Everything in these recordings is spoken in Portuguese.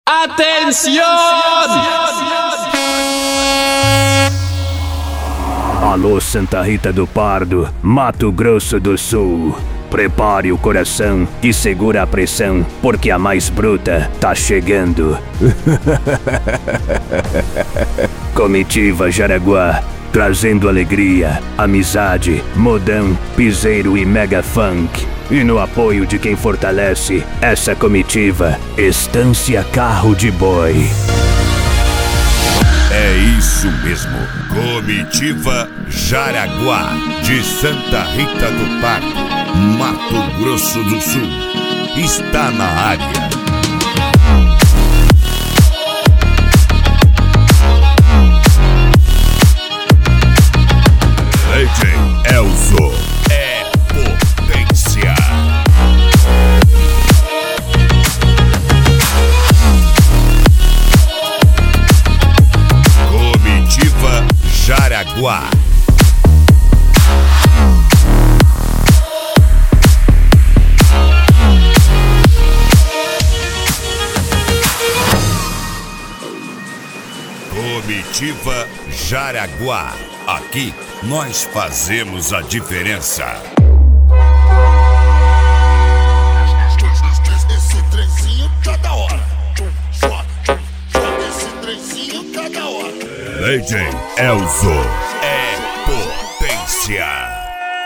Atención! Alô, Santa Rita do Pardo, Mato Grosso do Sul. Prepare o coração e segura a pressão, porque a mais bruta tá chegando. Comitiva Jaraguá, trazendo alegria, amizade, modão, piseiro e mega funk. E no apoio de quem fortalece essa comitiva, Estância Carro de Boi. É isso mesmo, Comitiva Jaraguá, de Santa Rita do Pardo, Mato Grosso do Sul, está na área. DJ Elzo é potência. Comitiva Jaraguá. Comitiva Jaraguá. Aqui nós fazemos a diferença. Esse trenzinho tá da hora. Joga esse trenzinho tá da hora. DJ Elzo é potência.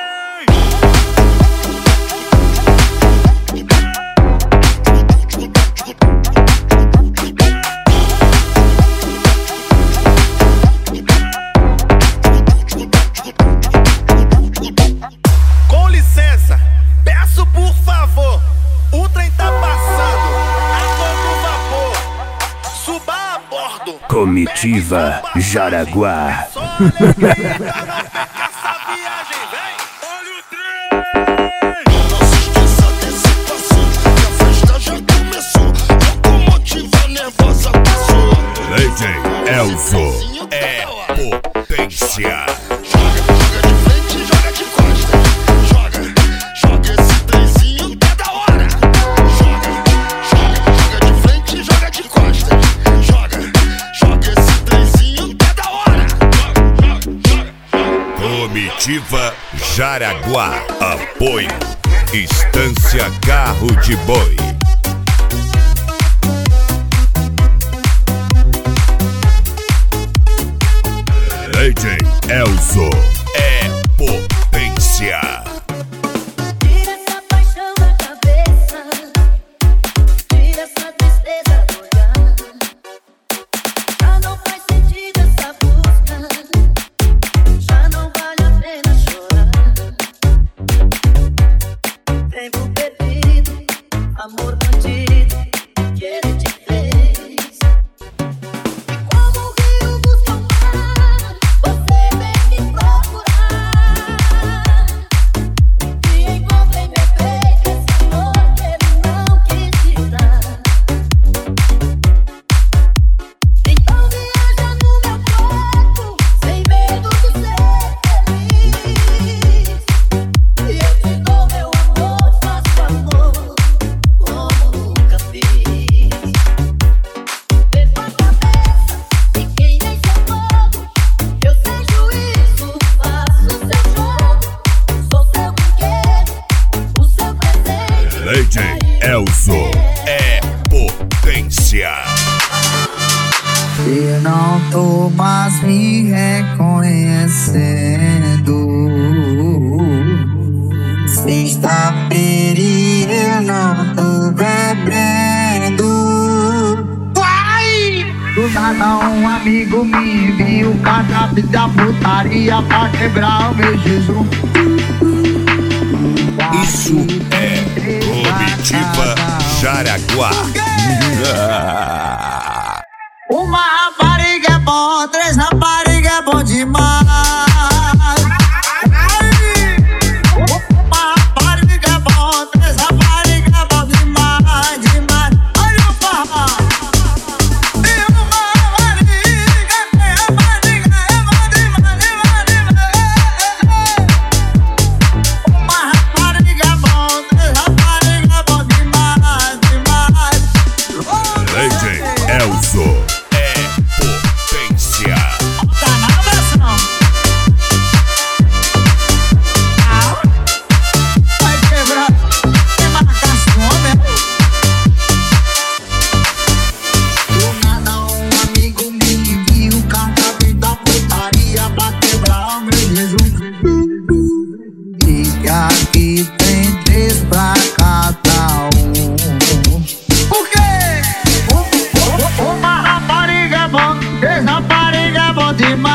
Comitiva Jaraguá. DJ Elzo é potência. Joga de frente, joga de costa. Joga esse trenzinho tá da hora. Joga de frente, joga de costa. Joga esse trenzinho tá da hora. Comitiva Jaraguá. Apoio Estância Carro de Boi. DJ Elzo é potência. Tira essa paixão da cabeça, tira essa tristeza do olhar. Já não faz sentido essa busca, já não vale a pena chorar. Tempo perdido, amor bandido, que ele te fez. Como o rio busca o mar, você vem me procurar. E encontra em meu peito esse amor que ele não quis te dar. Então viaja no meu corpo, sem medo de ser feliz. E eu te dou meu amor, faço amor como nunca fiz. Perco a cabeça e quem nem seu todo. Eu sem juízo faço seu jogo. Sou seu brinquedo, o seu presente. DJ Elzo é potência. Eu não tô mais me reconhecendo. Sexta-feira e eu não tô bebendo. Vai! Do nada um amigo me enviou o cardápio da putaria pra quebrar o meu jejum. Isso é Comitiva Jaraguá. Uma rapariga é bom, três raparigas é bom demais. Uma rapariga é bom, três raparigas é bom demais, demais. Olha o forró. E uma rapariga é bom demais, demais. Uma rapariga é bom, três raparigas é bom demais, demais. Nelson é potência. Tá na versão. Vai quebrar. Tem marcação, né? Do nada um amigo me viu, cardápio da putaria pra quebrar o meu jejum. E aqui tem 3 pra cada um. Por quê? Uma rapariga é bom, 3 rapariga é bom demais.